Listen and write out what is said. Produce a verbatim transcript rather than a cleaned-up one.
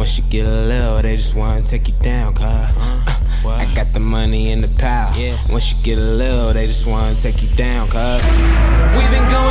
Once you get a little, they just wanna take you down, cuz. Uh, I got the money in the pile. Yeah. Once you get a little, they just wanna take you down, cuz. We've been going